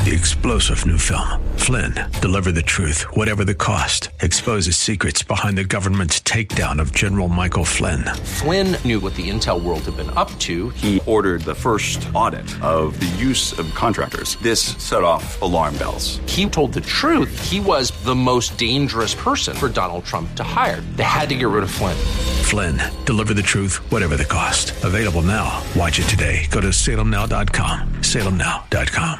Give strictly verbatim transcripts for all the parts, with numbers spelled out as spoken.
The explosive new film, Flynn, deliver the truth, whatever the cost, exposes secrets behind the government's takedown of General Michael Flynn. Flynn knew what the intel world had been up to. He ordered the first audit of the use of contractors. This set off alarm bells. He told the truth. He was the most dangerous person for Donald Trump to hire. They had to get rid of Flynn. Flynn, deliver the truth, whatever the cost. Available now. Watch it today. Go to salem now dot com. salem now dot com.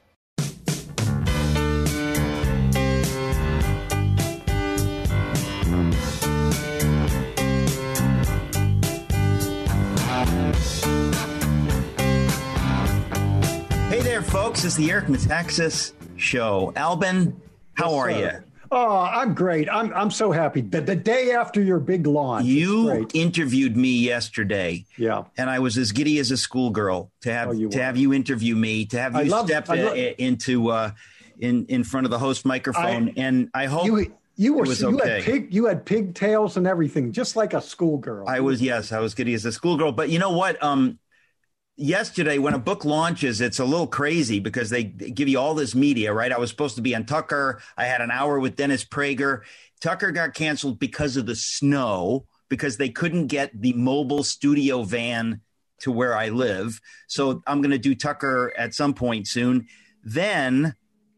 Hey there, folks. It's the Eric Metaxas Show. Albin, how yes, are sir. you? Oh, I'm great. I'm I'm so happy. The, the day after your big launch. You interviewed me yesterday. Yeah. And I was as giddy as a schoolgirl to have Oh, you to were. have you interview me, to have I you love- step I i- love- i- into uh, in in front of the host microphone. I- and I hope You you were it was you okay. had pig you had pigtails and everything, just like a schoolgirl. I was, yes, I was giddy as a schoolgirl. But you know what? Um, yesterday, when a book launches, it's a little crazy because they give you all this media, right? I was supposed to be on Tucker. I had an hour with Dennis Prager. Tucker got canceled because of the snow, because they couldn't get the mobile studio van to where I live. So I'm going to do Tucker at some point soon. Then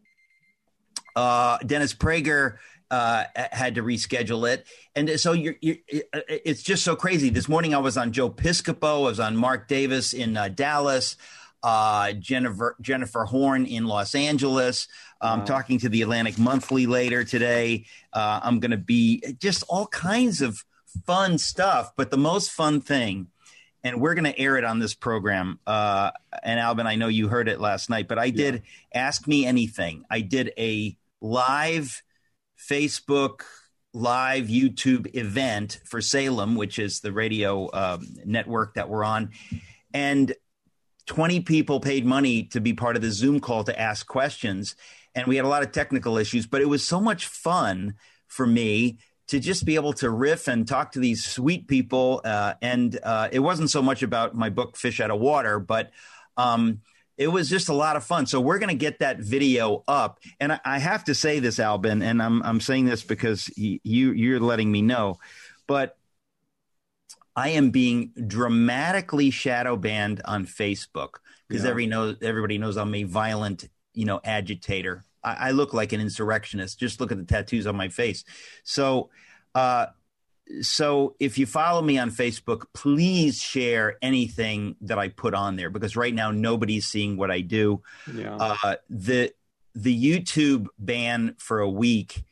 uh, Dennis Prager uh, had to reschedule it. And so you're, you're, it's just so crazy. This morning I was on Joe Piscopo. I was on Mark Davis in uh, Dallas, uh, Jennifer, Jennifer Horn in Los Angeles. I'm Wow. talking to the Atlantic Monthly later today. Uh, I'm going to be just all kinds of fun stuff. But the most fun thing, and we're going to air it on this program. Uh, and Albin, I know you heard it last night, but I did Ask Me Anything. I did a live Facebook live YouTube event for Salem, which is the radio um, network that we're on. And twenty people paid money to be part of the Zoom call to ask questions. And we had a lot of technical issues, but it was so much fun for me to just be able to riff and talk to these sweet people. Uh, and uh, it wasn't so much about my book, Fish Out of Water, but um, it was just a lot of fun. So we're going to get that video up. And I, I have to say this, Albin, and I'm I'm saying this because y- you, you're letting me know, but I am being dramatically shadow banned on Facebook because Yeah. every knows, everybody knows I'm a violent, you know, agitator. I, I look like an insurrectionist. Just look at the tattoos on my face. So, uh, so if you follow me on Facebook, please share anything that I put on there, because right now nobody's seeing what I do. Yeah. Uh, the the YouTube ban for a week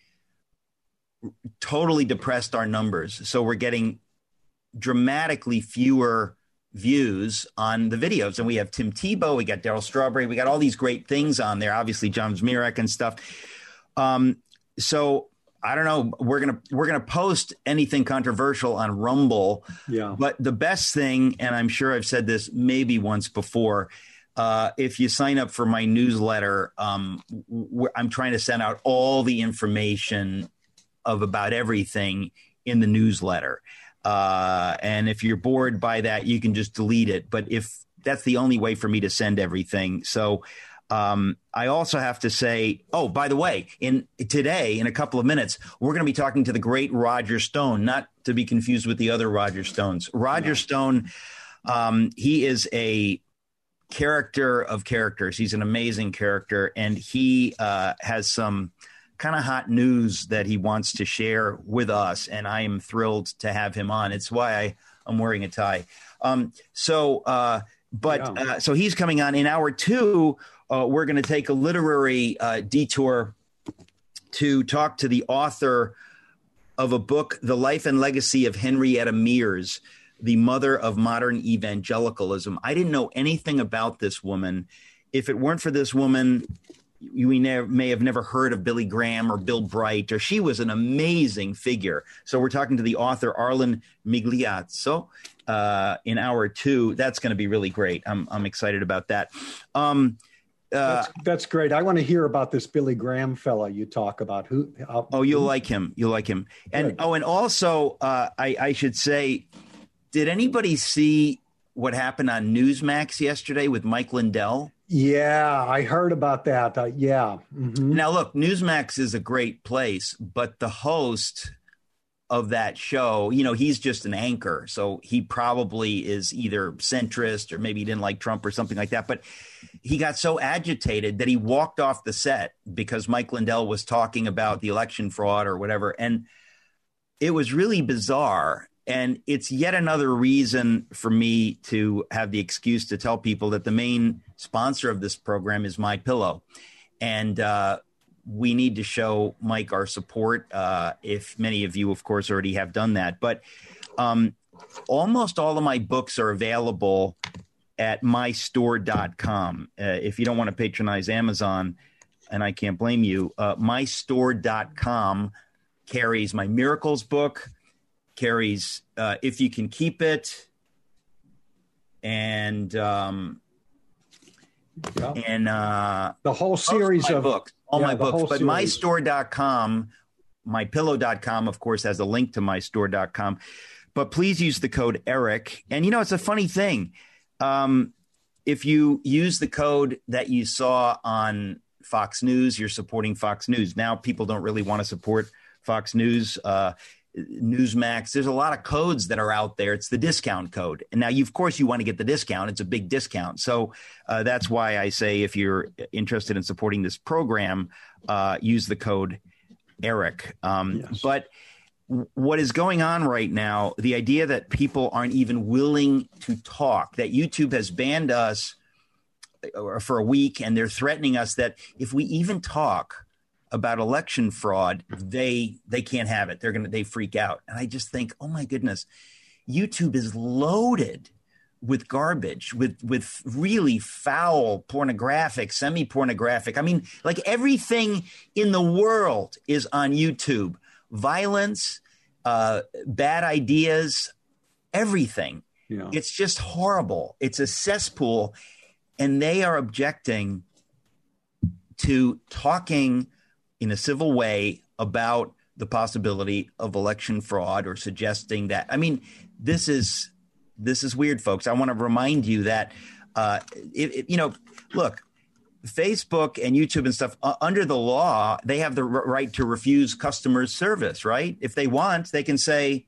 totally depressed our numbers. So we're getting dramatically fewer views on the videos. And we have Tim Tebow, we got Daryl Strawberry, we got all these great things on there, obviously John Zmirak and stuff. Um, so I don't know, we're going to, we're going to post anything controversial on Rumble. Yeah. But the best thing, and I'm sure I've said this maybe once before, uh, if you sign up for my newsletter, um, w- I'm trying to send out all the information of about everything in the newsletter. Uh, and if you're bored by that, you can just delete it. But if that's the only way for me to send everything. So um, I also have to say, oh, by the way, in today, in a couple of minutes, we're going to be talking to the great Roger Stone, not to be confused with the other Roger Stones. Roger No. Stone, um, he is a character of characters. He's an amazing character, and he uh, has some kind of hot news that he wants to share with us, and I am thrilled to have him on. It's why I, I'm wearing a tie. Um, so, uh, but Yeah. uh, so he's coming on in hour two. Uh, we're going to take a literary uh, detour to talk to the author of a book, The Life and Legacy of Henrietta Mears, the mother of modern evangelicalism. I didn't know anything about this woman. If it weren't for this woman, we never, may have never heard of Billy Graham or Bill Bright, or she was an amazing figure. So we're talking to the author, Arlen Migliazzo, uh, in hour two. That's going to be really great. I'm, I'm excited about that. Um, uh, That's, that's great. I want to hear about this Billy Graham fella you talk about. Who? Uh, oh, you'll like him. You'll like him. And Good. oh, and also, uh, I, I should say, did anybody see what happened on Newsmax yesterday with Mike Lindell? Yeah, I heard about that. Uh, yeah. Mm-hmm. Now, look, Newsmax is a great place, but the host of that show, you know, he's just an anchor. So he probably is either centrist or maybe he didn't like Trump or something like that. But he got so agitated that he walked off the set because Mike Lindell was talking about the election fraud or whatever. And it was really bizarre. And it's yet another reason for me to have the excuse to tell people that the main sponsor of this program is MyPillow. And, uh, we need to show Mike our support, uh, if many of you, of course, already have done that. But um, almost all of my books are available at my store dot com. Uh, if you don't want to patronize Amazon, and I can't blame you, uh, my store dot com carries my Miracles book, carries uh, If You Can Keep It, and um, yeah. and uh, the whole series of, of books. All yeah, my books, but series. my store dot com, my pillow dot com, of course, has a link to my store dot com. But please use the code Eric. And, you know, it's a funny thing. Um, if you use the code that you saw on Fox News, you're supporting Fox News. Now people don't really want to support Fox News, uh, Newsmax. There's a lot of codes that are out there. It's the discount code. And now, you, of course, you want to get the discount. It's a big discount. So uh, that's why I say if you're interested in supporting this program, uh, use the code Eric. Um, yes. But w- what is going on right now, the idea that people aren't even willing to talk, that YouTube has banned us for a week and they're threatening us that if we even talk about election fraud, they they can't have it. They're gonna they freak out. And I just think, oh my goodness, YouTube is loaded with garbage, with with really foul, pornographic, semi-pornographic. I mean, like everything in the world is on YouTube. Violence, uh, bad ideas, everything. Yeah. It's just horrible. It's a cesspool. And they are objecting to talking in a civil way about the possibility of election fraud or suggesting that. I mean, this is this is weird, folks. I want to remind you that, uh, it, it, you know, look, Facebook and YouTube and stuff, uh, under the law, they have the r- right to refuse customer service, right? If they want, they can say,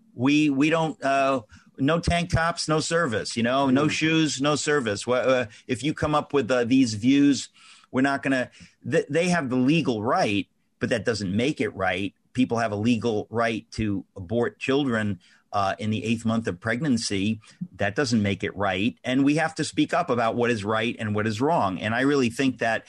we we don't uh, no tank tops, no service, you know, no shoes, no service. Well, uh, if you come up with uh, these views, we're not going to th- – they have the legal right, but that doesn't make it right. People have a legal right to abort children uh, in the eighth month of pregnancy. That doesn't make it right. And we have to speak up about what is right and what is wrong. And I really think that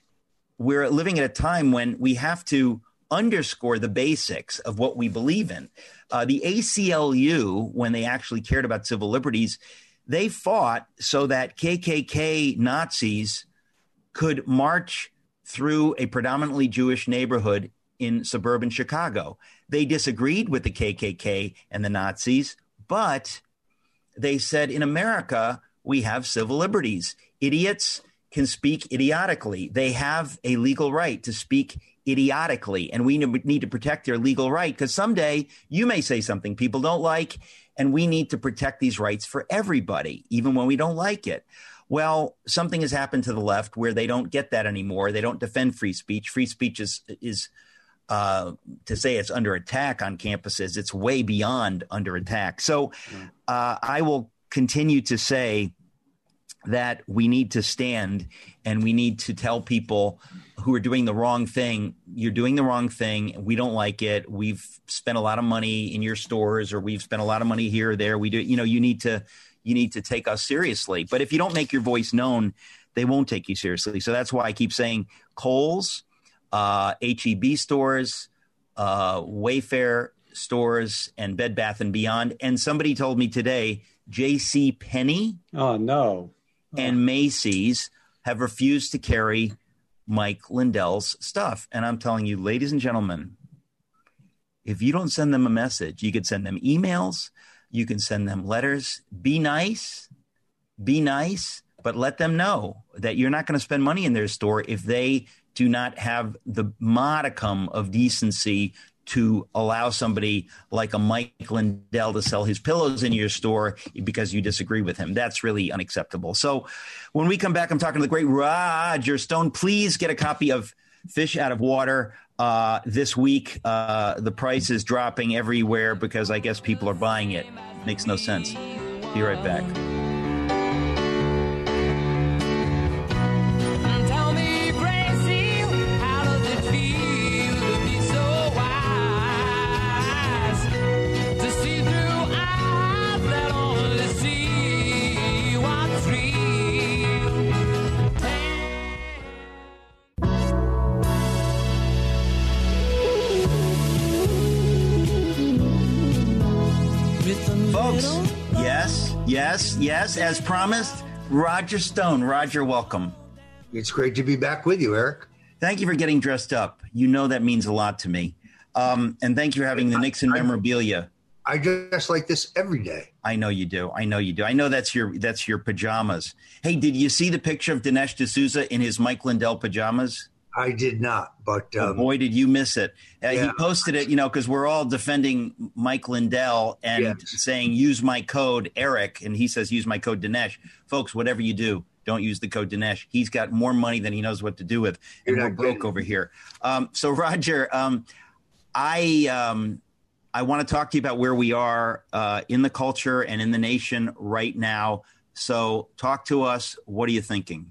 we're living at a time when we have to underscore the basics of what we believe in. Uh, the A C L U, when they actually cared about civil liberties, they fought so that K K K Nazis – could march through a predominantly Jewish neighborhood in suburban Chicago. They disagreed with the K K K and the Nazis, but they said in America, we have civil liberties. Idiots can speak idiotically. They have a legal right to speak idiotically, and we need to protect their legal right because someday you may say something people don't like, and we need to protect these rights for everybody, even when we don't like it. Well, something has happened to the left where they don't get that anymore. They don't defend free speech. Free speech is, is uh, to say it's under attack on campuses. It's way beyond under attack. So uh, I will continue to say that we need to stand and we need to tell people who are doing the wrong thing, you're doing the wrong thing. We don't like it. We've spent a lot of money in your stores, or we've spent a lot of money here or there. We do, you know, you need to, you need to take us seriously. But if you don't make your voice known, they won't take you seriously. So that's why I keep saying Kohl's, uh, H E B stores, uh, Wayfair stores, and Bed Bath and Beyond. And somebody told me today, J C Penney oh, no. oh. and Macy's have refused to carry Mike Lindell's stuff. And I'm telling you, ladies and gentlemen, if you don't send them a message, you could send them emails, you can send them letters. Be nice, be nice, but let them know that you're not going to spend money in their store if they do not have the modicum of decency to allow somebody like a Mike Lindell to sell his pillows in your store because you disagree with him. That's really unacceptable. So when we come back, I'm talking to the great Roger Stone. Please get a copy of Fish Out of Water uh, this week. Uh, the price is dropping everywhere because I guess people are buying it. Makes no sense. Be right back. Folks, yes, yes, yes, as promised, Roger Stone. Roger, welcome. It's great to be back with you, Eric. Thank you for getting dressed up. You know that means a lot to me. Um, and thank you for having the Nixon I, memorabilia. I dress like this every day. I know you do. I know you do. I know that's your that's your pajamas. Hey, did you see the picture of Dinesh D'Souza in his Mike Lindell pajamas? I did not, but um, oh boy, did you miss it. Uh, yeah. He posted it, you know, because we're all defending Mike Lindell and yes. saying, use my code, Eric. And he says, use my code, Dinesh. Folks, whatever you do, don't use the code Dinesh. He's got more money than he knows what to do with. And You're we're broke kidding. over here. Um, so, Roger, um, I um, I want to talk to you about where we are uh, in the culture and in the nation right now. So talk to us. What are you thinking?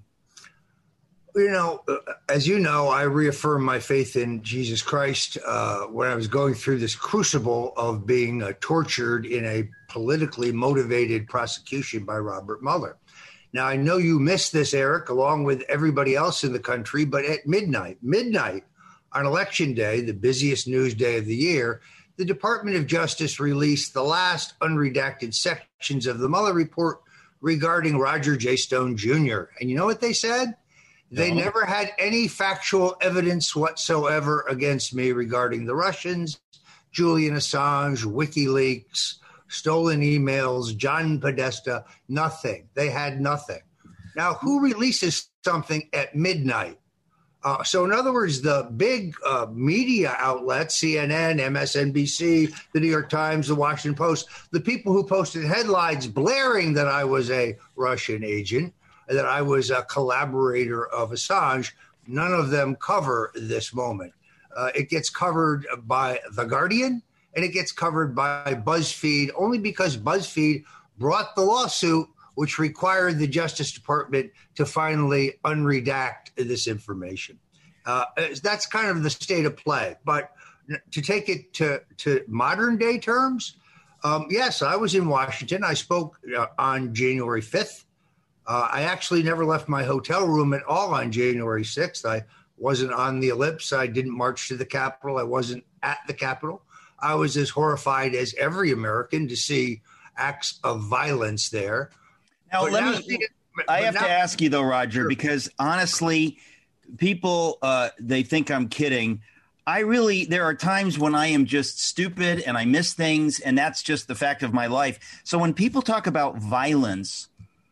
You know, as you know, I reaffirmed my faith in Jesus Christ uh, when I was going through this crucible of being uh, tortured in a politically motivated prosecution by Robert Mueller. Now, I know you missed this, Eric, along with everybody else in the country, but at midnight, midnight on Election Day, the busiest news day of the year, the Department of Justice released the last unredacted sections of the Mueller report regarding Roger J. Stone Junior And you know what they said? They no. never had any factual evidence whatsoever against me regarding the Russians, Julian Assange, WikiLeaks, stolen emails, John Podesta, nothing. They had nothing. Now, who releases something at midnight? Uh, so, in other words, the big uh, media outlets, C N N, M S N B C, the New York Times, the Washington Post, the people who posted headlines blaring that I was a Russian agent, that I was a collaborator of Assange, none of them cover this moment. Uh, it gets covered by The Guardian, and it gets covered by BuzzFeed, only because BuzzFeed brought the lawsuit, which required the Justice Department to finally unredact this information. Uh, that's kind of the state of play. But to take it to, to modern day terms, um, yes, I was in Washington. I spoke uh, on January fifth. Uh, I actually never left my hotel room at all on January sixth. I wasn't on the ellipse. I didn't march to the Capitol. I wasn't at the Capitol. I was as horrified as every American to see acts of violence there. Now, but let now, me, I have now, to ask you, though, Roger, sure. because honestly, people, uh, they think I'm kidding. I really, there are times when I am just stupid and I miss things, and that's just the fact of my life. So when people talk about violence,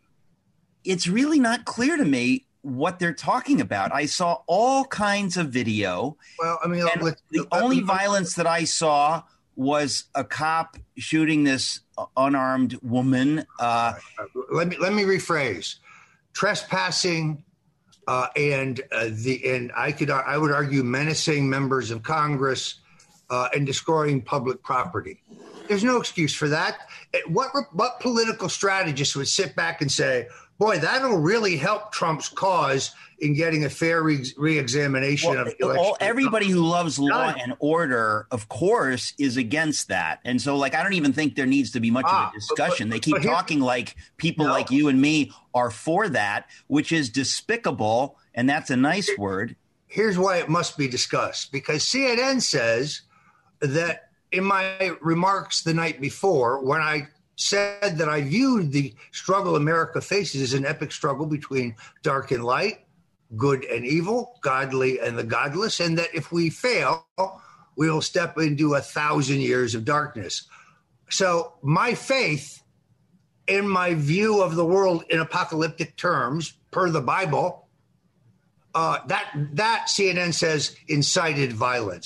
it's really not clear to me what they're talking about. I saw all kinds of video. Well, I mean, and the only violence that I saw was a cop shooting this unarmed woman. Uh, let me let me rephrase: trespassing uh, and uh, the and I could I would argue menacing members of Congress uh, and destroying public property. There's no excuse for that. What what political strategist would sit back and say, boy, that'll really help Trump's cause in getting a fair re- re-examination well, of election. All, everybody who loves law and order, of course, is against that. And so, like, I don't even think there needs to be much ah, of a discussion. But, but, they keep talking like people no. like you and me are for that, which is despicable, and that's a nice Here, word. Here's why it must be discussed, because C N N says that in my remarks the night before, when I said that I viewed the struggle America faces as an epic struggle between dark and light, good and evil, godly and the godless, and that if we fail, we will step into a thousand years of darkness. So my faith in my view of the world in apocalyptic terms, per the Bible, uh, that that C N N says incited violence.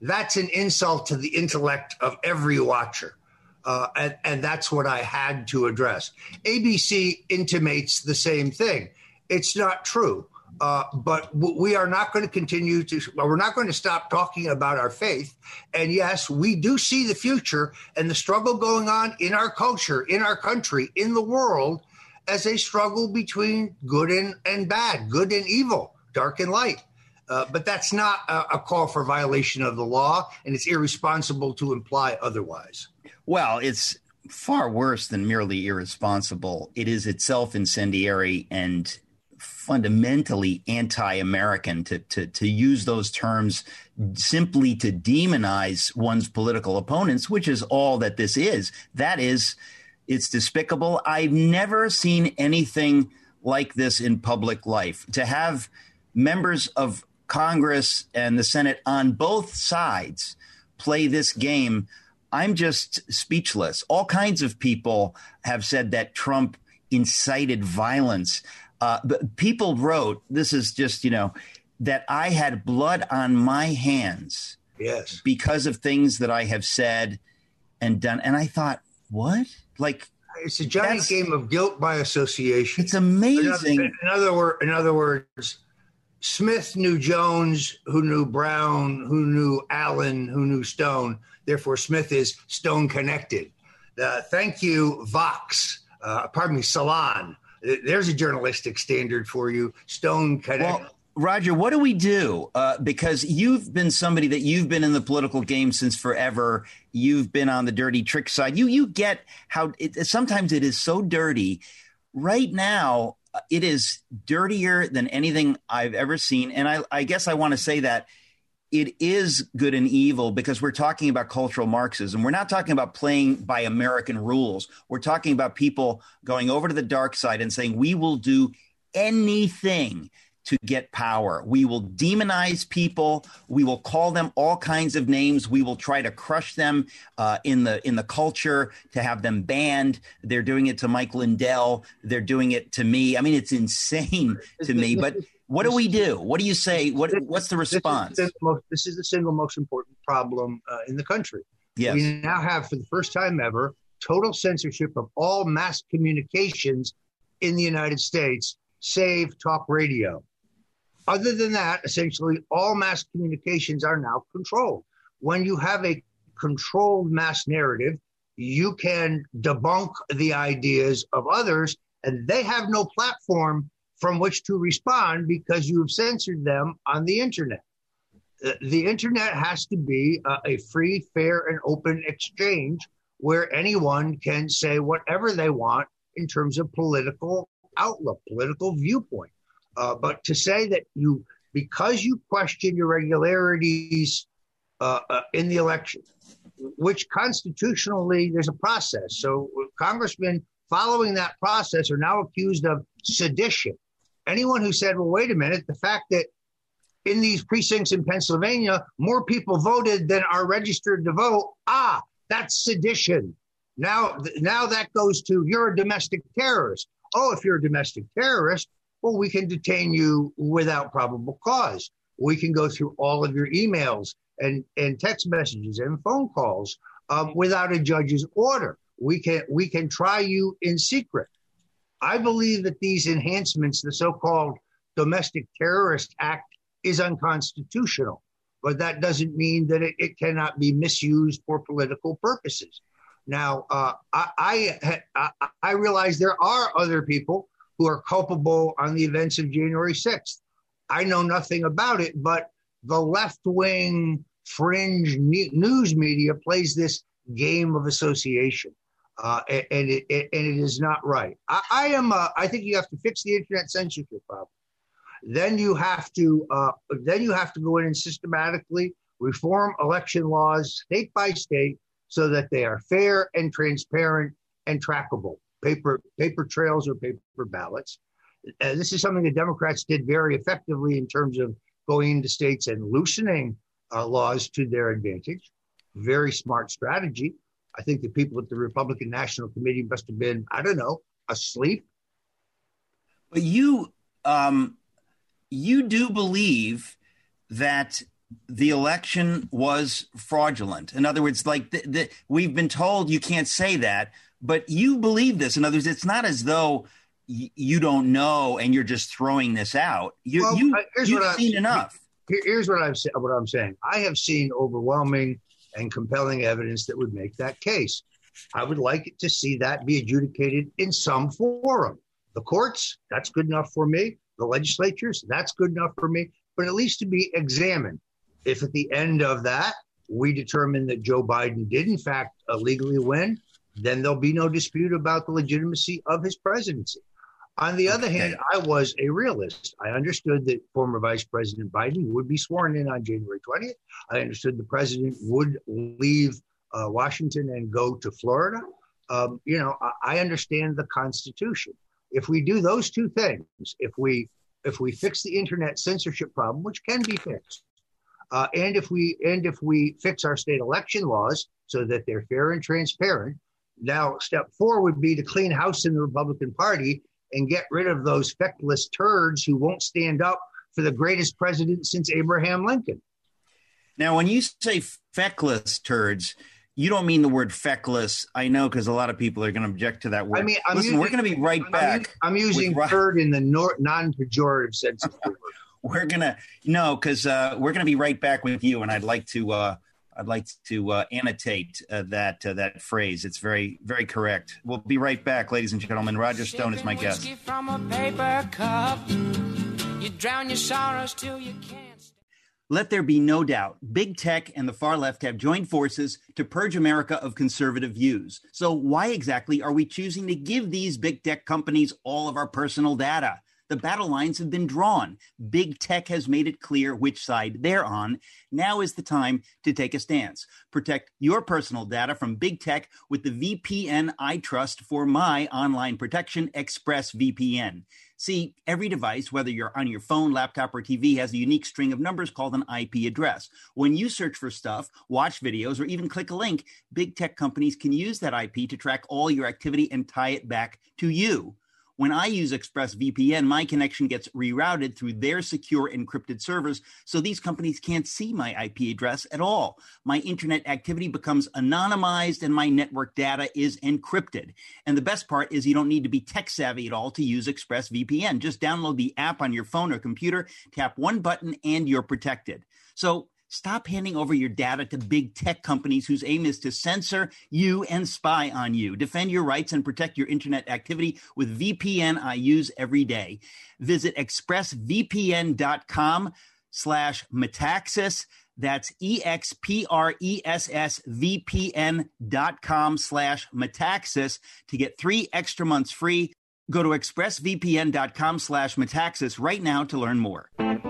that's an insult to the intellect of every watcher. Uh, and, and that's what I had to address. A B C intimates the same thing. It's not true. Uh, but w- we are not going to continue to, well, we're not going to stop talking about our faith. And yes, we do see the future and the struggle going on in our culture, in our country, in the world, as a struggle between good and, and bad, good and evil, dark and light. Uh, but that's not a, a call for violation of the law, and it's irresponsible to imply otherwise. Well, it's far worse than merely irresponsible. It is itself incendiary and fundamentally anti-American to, to, to use those terms simply to demonize one's political opponents, which is all that this is. That is, it's despicable. I've never seen anything like this in public life. To have members of Congress and the Senate on both sides play this game, I'm just speechless. All kinds of people have said that Trump incited violence. Uh, but people wrote, this is just, you know, that I had blood on my hands. Yes. Because of things that I have said and done. And I thought, what? Like, it's a giant game of guilt by association. It's amazing. In other, in other, word, in other words, Smith knew Jones, who knew Brown, who knew Allen, who knew Stone. Therefore, Smith is Stone connected. Uh, thank you, Vox. Uh, pardon me, Salon. There's a journalistic standard for you. Stone connected. Well, Roger, what do we do? Uh, because you've been somebody that you've been in the political game since forever. You've been on the dirty trick side. You you get how it, sometimes it is so dirty. Right now, it is dirtier than anything I've ever seen. And I, I guess I want to say that it is good and evil because we're talking about cultural Marxism. We're not talking about playing by American rules. We're talking about people going over to the dark side and saying, we will do anything to get power. We will demonize people. We will call them all kinds of names. We will try to crush them uh, in the in the culture, to have them banned. They're doing it to Mike Lindell. They're doing it to me. I mean, it's insane to me. But what do we do? What do you say? What What's the response? This is the, most, this is the single most important problem uh, in the country. Yes. We now have, for the first time ever, total censorship of all mass communications in the United States, save talk radio. Other than that, essentially all mass communications are now controlled. When you have a controlled mass narrative, you can debunk the ideas of others, and they have no platform from which to respond because you've censored them on the internet. The internet has to be a, a free, fair, and open exchange where anyone can say whatever they want in terms of political outlook, political viewpoint. Uh, but to say that you, because you question irregularities uh, uh, in the election, which constitutionally there's a process. So congressmen following that process are now accused of sedition. Anyone who said, well, wait a minute, the fact that in these precincts in Pennsylvania, more people voted than are registered to vote, ah, that's sedition. Now, now that goes to, you're a domestic terrorist. Oh, if you're a domestic terrorist, well, we can detain you without probable cause. We can go through all of your emails and, and text messages and phone calls um, without a judge's order. We can we can try you in secret. I believe that these enhancements, the so-called Domestic Terrorist Act, is unconstitutional, but that doesn't mean that it, it cannot be misused for political purposes. Now, uh, I, I I realize there are other people who are culpable on the events of January sixth. I know nothing about it, but the left-wing fringe news media plays this game of association, uh, and, and, it, and it is not right. I, I am. Uh, I think you have to fix the internet censorship problem. Then you have to. Uh, then you have to go in and systematically reform election laws state by state so that they are fair and transparent and trackable. Paper paper trails or paper ballots. Uh, this is something the Democrats did very effectively in terms of going into states and loosening uh, laws to their advantage. Very smart strategy. I think the people at the Republican National Committee must have been, I don't know, asleep. But you, um, you do believe that the election was fraudulent. In other words, like the, the, we've been told you can't say that, but you believe this. In other words, it's not as though y- you don't know and you're just throwing this out. You, well, you, here's you've what seen enough. Here's what I'm what I'm saying. I have seen overwhelming and compelling evidence that would make that case. I would like to see that be adjudicated in some forum. The courts, that's good enough for me. The legislatures, that's good enough for me. But at least to be examined. If at the end of that, we determine that Joe Biden did, in fact, uh, legally win, then there'll be no dispute about the legitimacy of his presidency. On the other hand, I was a realist. I understood that former Vice President Biden would be sworn in on January twentieth. I understood the president would leave uh, Washington and go to Florida. Um, you know, I, I understand the Constitution. If we do those two things, if we if we fix the internet censorship problem, which can be fixed, uh, and if we and if we fix our state election laws so that they're fair and transparent, now step four would be to clean house in the Republican Party and get rid of those feckless turds who won't stand up for the greatest president since Abraham Lincoln. Now, when you say feckless turds, you don't mean the word feckless. I know, because a lot of people are going to object to that word. I mean, I'm Listen, using, we're going to be right I'm, back. I'm using with, turd in the nor- non-pejorative sense of the word. We're going to, no, because uh, we're going to be right back with you. And I'd like to, uh, I'd like to uh, annotate uh, that uh, that phrase. It's very, very correct. We'll be right back, ladies and gentlemen. Roger Stone is my guest. From a paper cup. You drown your sorrows till you can't. Let there be no doubt, big tech and the far left have joined forces to purge America of conservative views. So why exactly are we choosing to give these big tech companies all of our personal data? The battle lines have been drawn. Big tech has made it clear which side they're on. Now is the time to take a stance. Protect your personal data from big tech with the V P N I trust for my online protection, ExpressVPN. See, every device, whether you're on your phone, laptop, or T V, has a unique string of numbers called an I P address. When you search for stuff, watch videos, or even click a link, big tech companies can use that I P to track all your activity and tie it back to you. When I use ExpressVPN, my connection gets rerouted through their secure encrypted servers, so these companies can't see my I P address at all. My internet activity becomes anonymized and my network data is encrypted. And the best part is you don't need to be tech savvy at all to use ExpressVPN. Just download the app on your phone or computer, tap one button, and you're protected. So stop handing over your data to big tech companies whose aim is to censor you and spy on you. Defend your rights and protect your internet activity with V P N I use every day. Visit expressvpn.com slash Metaxas. That's E-X-P-R-E-S-S-V-P-N dot com slash Metaxas to get three extra months free. Go to expressvpn.com slash Metaxas right now to learn more.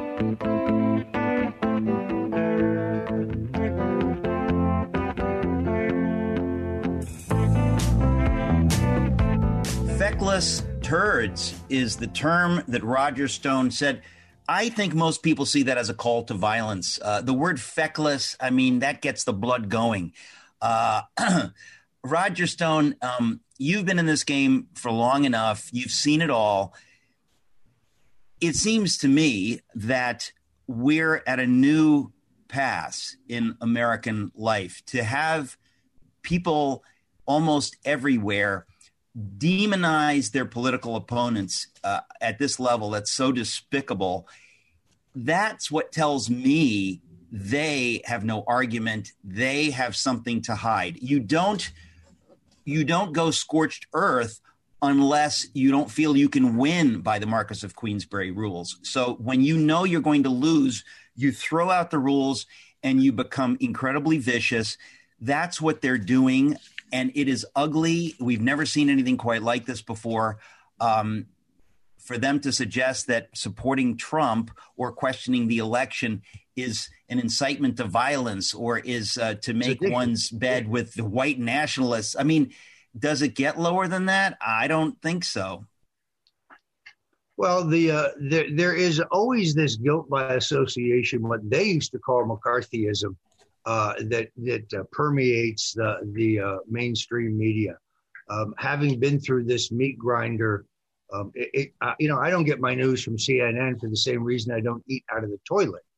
Feckless turds is the term that Roger Stone said. I think most people see that as a call to violence. Uh, the word feckless, I mean, that gets the blood going. Uh, Roger Stone, um, you've been in this game for long enough. You've seen it all. It seems to me that we're at a new pass in American life to have people almost everywhere demonize their political opponents uh, at this level that's so despicable. That's what tells me they have no argument. They have something to hide. You don't, you don't go scorched earth unless you don't feel you can win by the Marquess of Queensberry rules. So when you know you're going to lose, you throw out the rules and you become incredibly vicious. That's what they're doing. And it is ugly. We've never seen anything quite like this before. Um, for them to suggest that supporting Trump or questioning the election is an incitement to violence or is uh, to make one's bed with the white nationalists. I mean, does it get lower than that? I don't think so. Well, the uh, there, there is always this guilt by association, what they used to call McCarthyism. Uh, that that uh, permeates the the uh, mainstream media. Um, having been through this meat grinder, um, it, it, uh, you know, I don't get my news from C N N for the same reason I don't eat out of the toilet.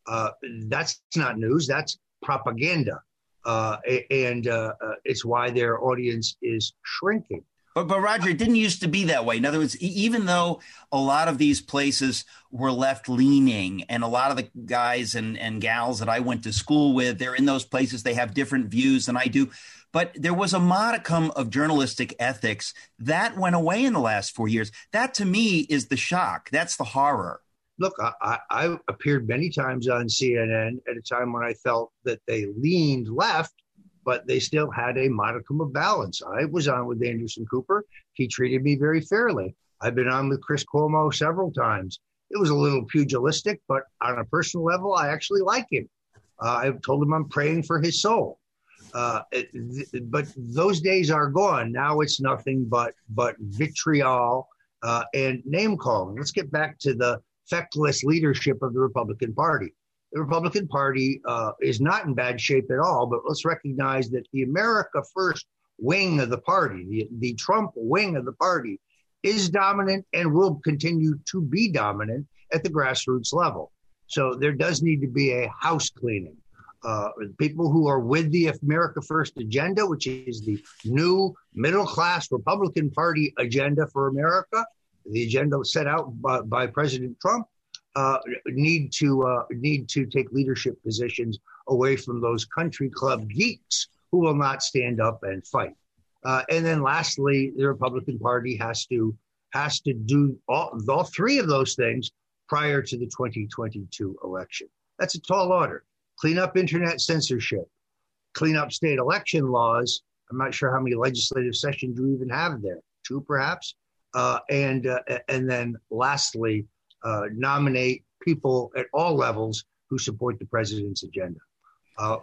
Uh, that's not news. That's propaganda. Uh, and uh, uh, it's why their audience is shrinking. But, but Roger, it didn't used to be that way. In other words, even though a lot of these places were left-leaning, and a lot of the guys and, and gals that I went to school with, they're in those places, they have different views than I do. But there was a modicum of journalistic ethics that went away in the last four years. That, to me, is the shock. That's the horror. Look, I, I appeared many times on C N N at a time when I felt that they leaned left, but they still had a modicum of balance. I was on with Anderson Cooper. He treated me very fairly. I've been on with Chris Cuomo several times. It was a little pugilistic, but on a personal level, I actually like him. Uh, I've told him I'm praying for his soul. Uh, th- but those days are gone. Now it's nothing but but vitriol uh, and name calling. Let's get back to the feckless leadership of the Republican Party. The Republican Party uh, is not in bad shape at all, but let's recognize that the America First wing of the party, the, the Trump wing of the party, is dominant and will continue to be dominant at the grassroots level. So there does need to be a house cleaning. Uh, people who are with the America First agenda, which is the new middle-class Republican Party agenda for America, the agenda set out by, by President Trump, uh, need to uh, need to take leadership positions away from those country club geeks who will not stand up and fight. Uh, and then lastly, the Republican Party has to has to do all, all three of those things prior to the twenty twenty-two election. That's a tall order. Clean up internet censorship, clean up state election laws. I'm not sure how many legislative sessions you even have there, two perhaps. Uh, and uh, and then lastly, uh, nominate people at all levels who support the president's agenda. Uh,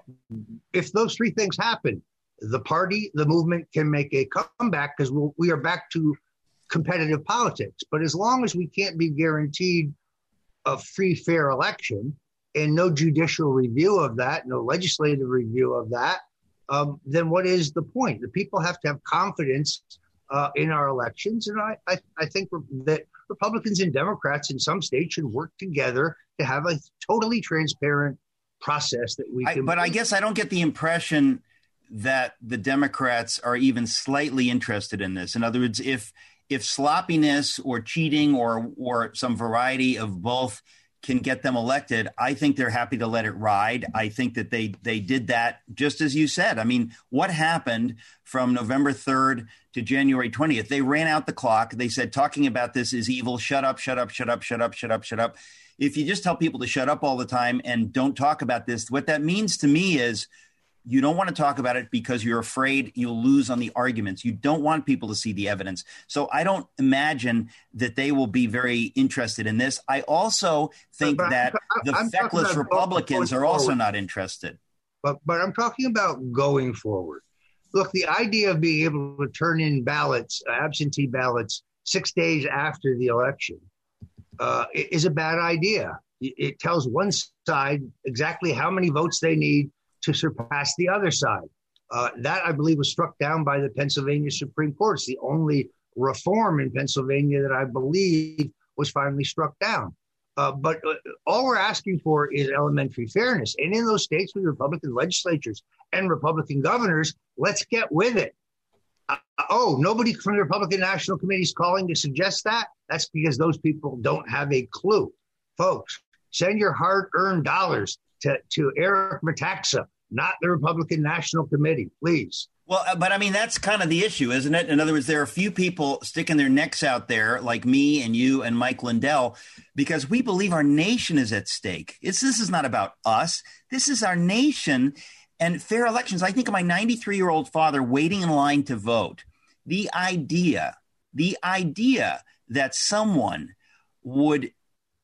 if those three things happen, the party, the movement can make a comeback because we'll, we are back to competitive politics. But as long as we can't be guaranteed a free, fair election and no judicial review of that, no legislative review of that, um, then what is the point? The people have to have confidence uh, in our elections. And I, I, I think that Republicans and Democrats in some states should work together to have a totally transparent process that we can. I, but I guess I don't get the impression that the Democrats are even slightly interested in this. In other words, if if sloppiness or cheating or or some variety of both can get them elected, I think they're happy to let it ride. I think that they they did that just as you said. I mean, what happened from November third to January twentieth? They ran out the clock. They said talking about this is evil. Shut up, shut up, shut up, shut up, shut up, shut up. If you just tell people to shut up all the time and don't talk about this, what that means to me is you don't want to talk about it because you're afraid you'll lose on the arguments. You don't want people to see the evidence. So I don't imagine that they will be very interested in this. I also think but, but that I'm, the I'm feckless Republicans are also not interested. But but I'm talking about going forward. Look, the idea of being able to turn in ballots, absentee ballots, six days after the election uh, is a bad idea. It tells one side exactly how many votes they need to surpass the other side. Uh, that, I believe, was struck down by the Pennsylvania Supreme Court. It's the only reform in Pennsylvania that I believe was finally struck down. Uh, but uh, all we're asking for is elementary fairness. And in those states with Republican legislatures and Republican governors, let's get with it. Uh, oh, nobody from the Republican National Committee is calling to suggest that? That's because those people don't have a clue. Folks, send your hard-earned dollars to, to Eric Metaxa, not the Republican National Committee, please. Well, but I mean, that's kind of the issue, isn't it? In other words, there are a few people sticking their necks out there like me and you and Mike Lindell, because we believe our nation is at stake. It's, this is not about us. This is our nation and fair elections. I think of my ninety-three-year-old father waiting in line to vote. The idea, the idea that someone would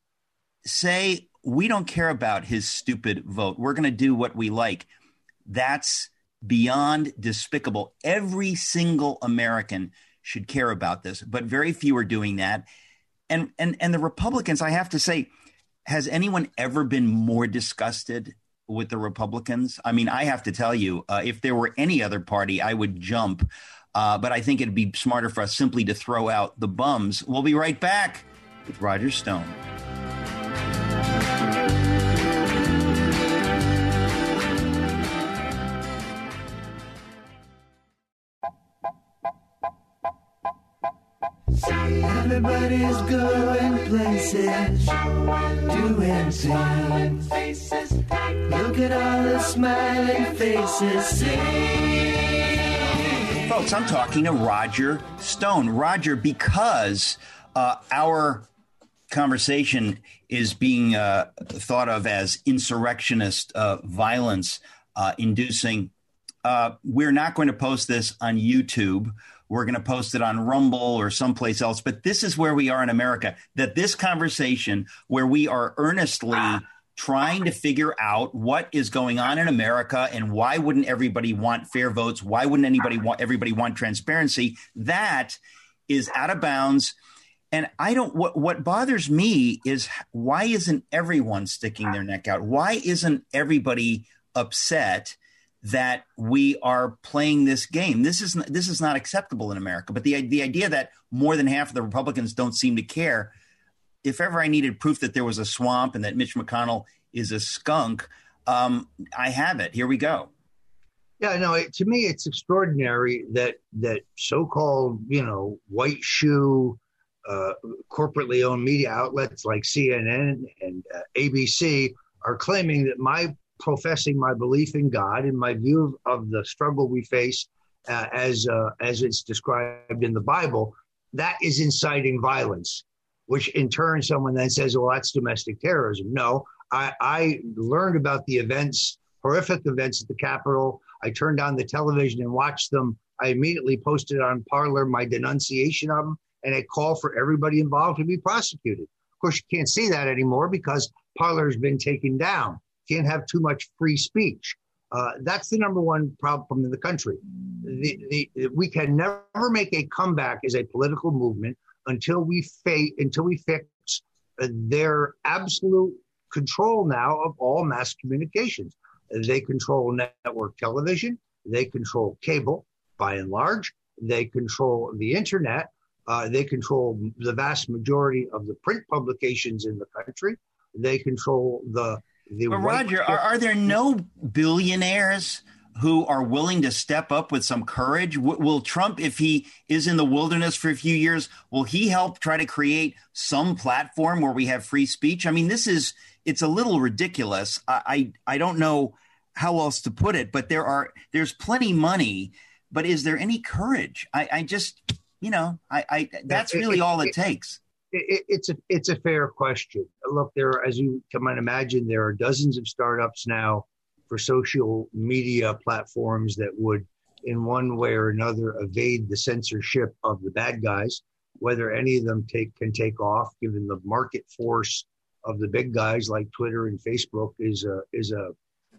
say, we don't care about his stupid vote. We're going to do what we like. That's beyond despicable. Every single American should care about this, but very few are doing that. And and and the Republicans, I have to say, has anyone ever been more disgusted with the Republicans? I mean, I have to tell you, uh, if there were any other party, I would jump. Uh, but I think it'd be smarter for us simply to throw out the bums. We'll be right back with Roger Stone. Everybody's going places, doing things. Look at all the smiling faces. Sing. Folks, I'm talking to Roger Stone. Roger, because uh, our conversation is being uh, thought of as insurrectionist uh, violence uh, inducing. Uh, we're not going to post this on YouTube. We're going to post it on Rumble or someplace else. But this is where we are in America, that this conversation where we are earnestly trying to figure out what is going on in America and why wouldn't everybody want fair votes? Why wouldn't anybody want everybody want transparency? That is out of bounds. And I don't what what bothers me is why isn't everyone sticking their neck out? Why isn't everybody upset that we are playing this game? This is this is not acceptable in America. But the the idea that more than half of the Republicans don't seem to care. If ever I needed proof that there was a swamp and that Mitch McConnell is a skunk, um, I have it. Here we go. Yeah, no, it, to me, it's extraordinary that that so-called, you know, white shoe, uh, corporately owned media outlets like C N N and uh, A B C are claiming that my professing my belief in God and my view of, of the struggle we face uh, as uh, as it's described in the Bible, that is inciting violence, which in turn someone then says, well, that's domestic terrorism. No, I, I learned about the events, horrific events at the Capitol. I turned on the television and watched them. I immediately posted on Parler my denunciation of them and a call for everybody involved to be prosecuted. Of course, you can't see that anymore because Parler has been taken down. Can't have too much free speech. Uh, that's the number one problem in the country. The, the, we can never make a comeback as a political movement until we fa- until we fix uh, their absolute control now of all mass communications. They control network television. They control cable, by and large. They control the internet. Uh, they control the vast majority of the print publications in the country. They control the the. But Roger, are, are there no billionaires who are willing to step up with some courage? W- will Trump, if he is in the wilderness for a few years, will he help try to create some platform where we have free speech? I mean, this is, it's a little ridiculous. I, I, I don't know how else to put it, but there are, there's plenty money, but is there any courage? I, I just, you know, I, I that's really all it takes. It, it's a it's a fair question. Look, there are, as you can imagine, there are dozens of startups now for social media platforms that would, in one way or another, evade the censorship of the bad guys. Whether any of them take can take off, given the market force of the big guys like Twitter and Facebook, is a is a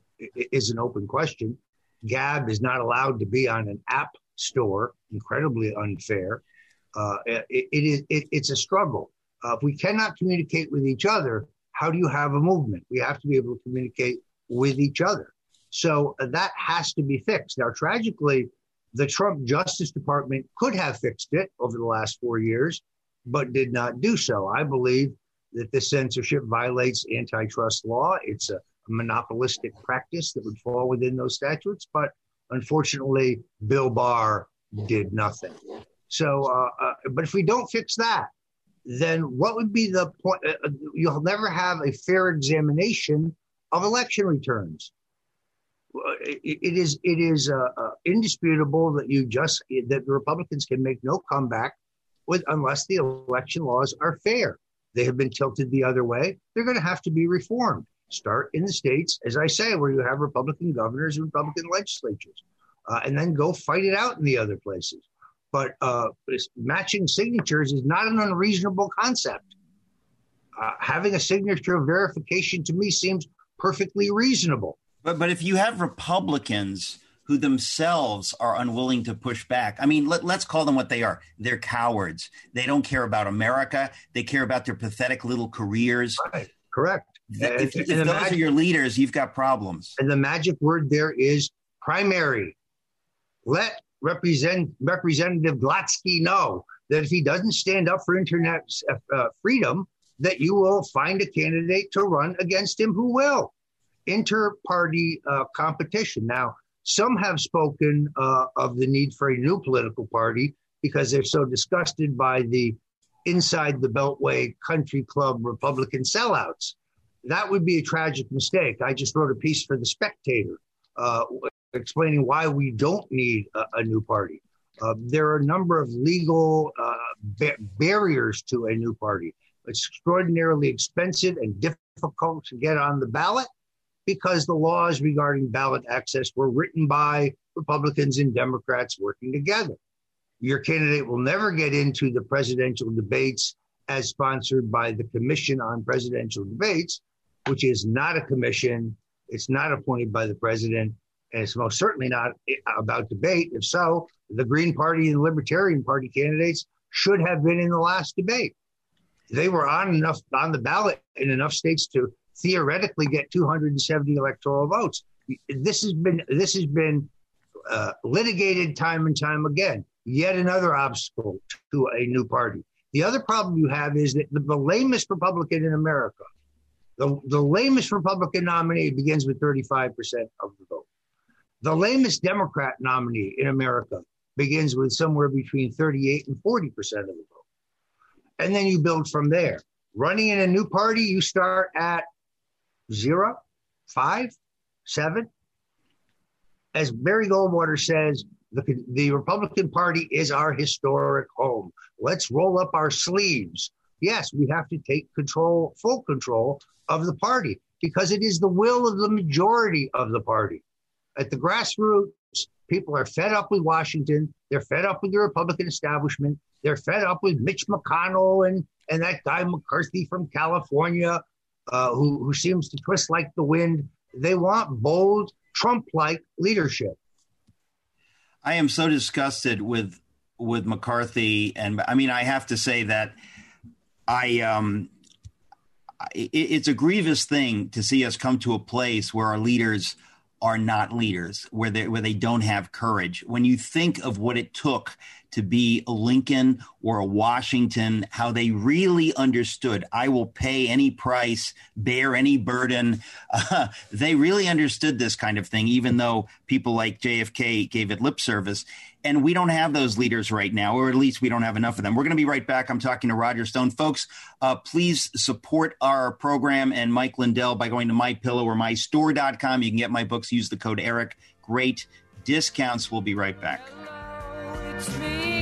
is an open question. Gab is not allowed to be on an app store. Incredibly unfair. Uh, it, it is it, it's a struggle. Uh, if we cannot communicate with each other, how do you have a movement? We have to be able to communicate with each other. So uh, that has to be fixed. Now, tragically, the Trump Justice Department could have fixed it over the last four years, but did not do so. I believe that this censorship violates antitrust law. It's a monopolistic practice that would fall within those statutes. But unfortunately, Bill Barr did nothing. So, uh, uh, but if we don't fix that, then what would be the point? Uh, you'll never have a fair examination of election returns. It, it is it is uh, uh, indisputable that you just that the Republicans can make no comeback with unless the election laws are fair. They have been tilted the other way. They're going to have to be reformed. Start in the states, as I say, where you have Republican governors and Republican legislatures, uh, and then go fight it out in the other places. But uh, matching signatures is not an unreasonable concept. Uh, having a signature of verification to me seems perfectly reasonable. But but if you have Republicans who themselves are unwilling to push back, I mean, let, let's call them what they are. They're cowards. They don't care about America. They care about their pathetic little careers. Right. Correct. If, if, if and those magic, are your leaders, you've got problems. And the magic word there is primary. Let Represent, Representative Glatzky know that if he doesn't stand up for internet uh, freedom, that you will find a candidate to run against him who will. Inter-party uh, competition. Now, some have spoken uh, of the need for a new political party because they're so disgusted by the inside the Beltway country club Republican sellouts. That would be a tragic mistake. I just wrote a piece for The Spectator uh, explaining why we don't need a, a new party. Uh, there are a number of legal uh, ba- barriers to a new party. It's extraordinarily expensive and difficult to get on the ballot because the laws regarding ballot access were written by Republicans and Democrats working together. Your candidate will never get into the presidential debates as sponsored by the Commission on Presidential Debates, which is not a commission. It's not appointed by the president, and it's most certainly not about debate. If so, the Green Party and the Libertarian Party candidates should have been in the last debate. They were on enough on the ballot in enough states to theoretically get two hundred seventy electoral votes. This has been this has been uh, litigated time and time again. Yet another obstacle to a new party. The other problem you have is that the, the lamest Republican in America, the, the lamest Republican nominee begins with thirty-five percent of the vote. The lamest Democrat nominee in America begins with somewhere between thirty-eight and forty percent of the vote. And then you build from there. Running in a new party, you start at zero, five, seven. As Barry Goldwater says, the, the Republican Party is our historic home. Let's roll up our sleeves. Yes, we have to take control, full control of the party because it is the will of the majority of the party. At the grassroots, people are fed up with Washington. They're fed up with the Republican establishment. They're fed up with Mitch McConnell and, and that guy McCarthy from California uh, who, who seems to twist like the wind. They want bold, Trump-like leadership. I am so disgusted with with McCarthy. And I mean, I have to say that I um, it, it's a grievous thing to see us come to a place where our leaders are not leaders, where they where they don't have courage. When you think of what it took to be a Lincoln or a Washington, how they really understood, I will pay any price, bear any burden. Uh, they really understood this kind of thing, even though people like J F K gave it lip service. And we don't have those leaders right now, or at least we don't have enough of them. We're going to be right back. I'm talking to Roger Stone. Folks, uh, please support our program and Mike Lindell by going to MyPillow or my store dot com. You can get my books. Use the code Eric. Great discounts. We'll be right back. It's me.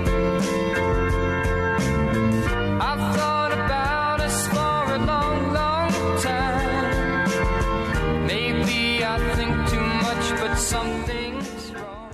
I've thought about us for a long, long time. Maybe I think too much, but something's wrong.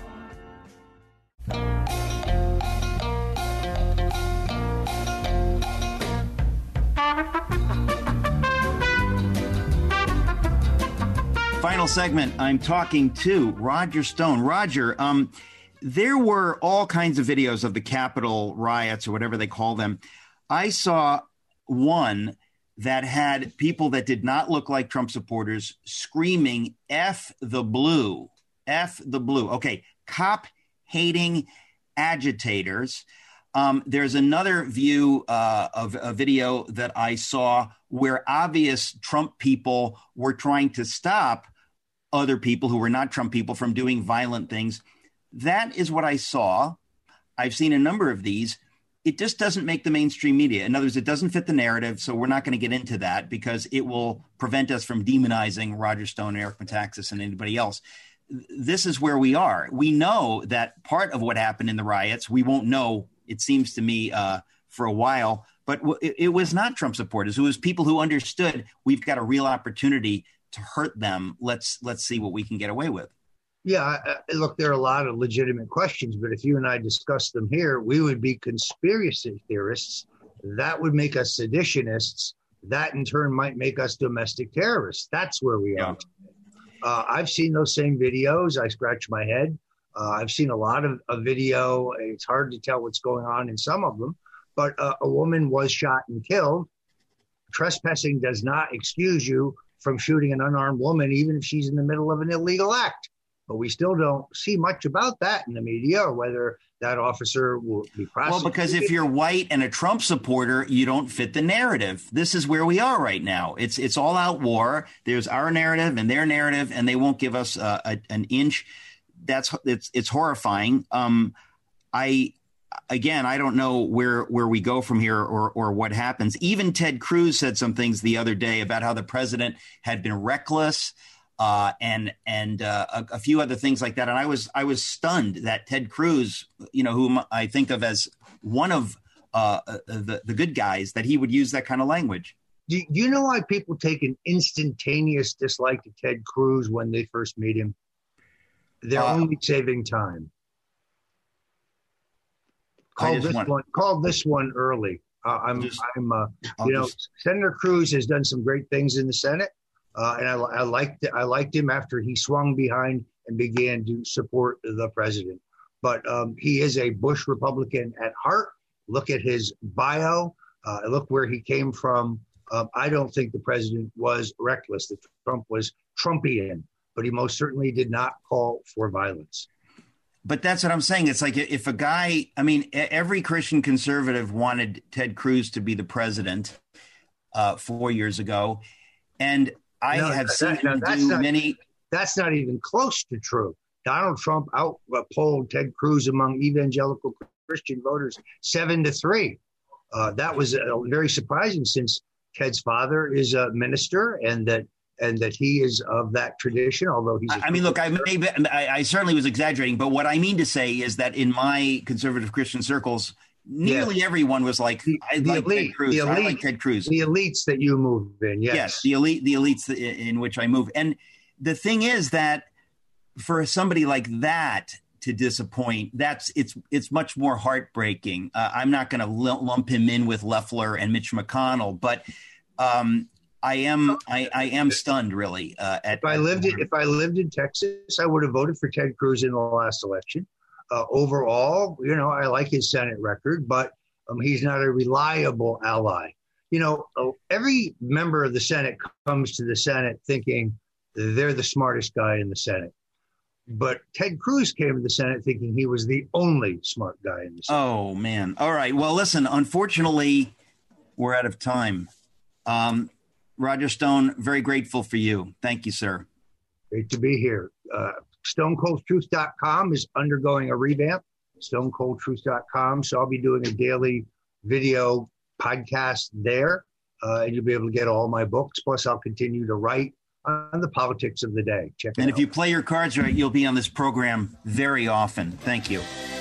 Final segment. I'm talking to Roger Stone. Roger, um, there were all kinds of videos of the Capitol riots or whatever they call them. I saw one that had people that did not look like Trump supporters screaming, F the blue, F the blue. Okay, cop-hating agitators. Um, there's another view uh, of a video that I saw where obvious Trump people were trying to stop other people who were not Trump people from doing violent things. That is what I saw. I've seen a number of these. It just doesn't make the mainstream media. In other words, it doesn't fit the narrative, so we're not going to get into that because it will prevent us from demonizing Roger Stone, Eric Metaxas, and anybody else. This is where we are. We know that part of what happened in the riots, we won't know, it seems to me, uh, for a while, but w- it, it was not Trump supporters. It was people who understood we've got a real opportunity to hurt them. Let's let's see what we can get away with. Yeah, uh, look, there are a lot of legitimate questions, but if you and I discuss them here, we would be conspiracy theorists. That would make us seditionists. That in turn might make us domestic terrorists. That's where we are. Yeah. Uh, I've seen those same videos. I scratch my head. Uh, I've seen a lot of a video. It's hard to tell what's going on in some of them, but uh, a woman was shot and killed. Trespassing does not excuse you from shooting an unarmed woman, even if she's in the middle of an illegal act. But we still don't see much about that in the media or whether that officer will be prosecuted. Well, because if you're white and a Trump supporter, you don't fit the narrative. This is where we are right now. It's it's all out war. There's our narrative and their narrative, and they won't give us uh, a, an inch. That's it's it's horrifying. Um, I again, I don't know where where we go from here or or what happens. Even Ted Cruz said some things the other day about how the president had been reckless, uh, and and uh, a, a few other things like that. And I was I was stunned that Ted Cruz, you know, whom I think of as one of uh, the the good guys, that he would use that kind of language. Do, do you know why people take an instantaneous dislike to Ted Cruz when they first meet him? They're uh, only saving time. Call this want, one. Call this one early. Uh, I'm. Just, I'm. Uh, you know, just, Senator Cruz has done some great things in the Senate, uh, and I, I liked. I liked him after he swung behind and began to support the president. But um, he is a Bush Republican at heart. Look at his bio. Uh, look where he came from. Uh, I don't think the president was reckless. That Trump was Trumpian, but he most certainly did not call for violence. But that's what I'm saying. It's like if a guy, I mean, every Christian conservative wanted Ted Cruz to be the president uh, four years ago. And I no, have that, seen that, him no, do not, many. That's not even close to true. Donald Trump outpolled Ted Cruz among evangelical Christian voters seven to three. Uh, that was uh, very surprising, since Ted's father is a minister, and that and that he is of that tradition, although he's... I mean, look, I, maybe, I, I certainly was exaggerating, but what I mean to say is that in my conservative Christian circles, nearly yes. everyone was like, the, I the like elite, Ted Cruz. The elite, I like Ted Cruz. The elites that you move in, yes. Yes, the elite, the elites in which I move. And the thing is that for somebody like that to disappoint, that's it's it's much more heartbreaking. Uh, I'm not going to lump him in with Loeffler and Mitch McConnell, but... Um, I am I, I am stunned, really. Uh, at, if I lived in, if I lived in Texas, I would have voted for Ted Cruz in the last election. Uh, overall, you know, I like his Senate record, but um, he's not a reliable ally. You know, uh, every member of the Senate comes to the Senate thinking they're the smartest guy in the Senate. But Ted Cruz came to the Senate thinking he was the only smart guy in the Senate. Oh, man. All right. Well, listen, unfortunately, we're out of time. Um, Roger Stone, very grateful for you. Thank you, sir. Great to be here. Uh, stone cold truth dot com is undergoing a revamp, stone cold truth dot com. So I'll be doing a daily video podcast there, uh, and you'll be able to get all my books. Plus, I'll continue to write on the politics of the day. Check it out. And if you play your cards right, you'll be on this program very often. Thank you.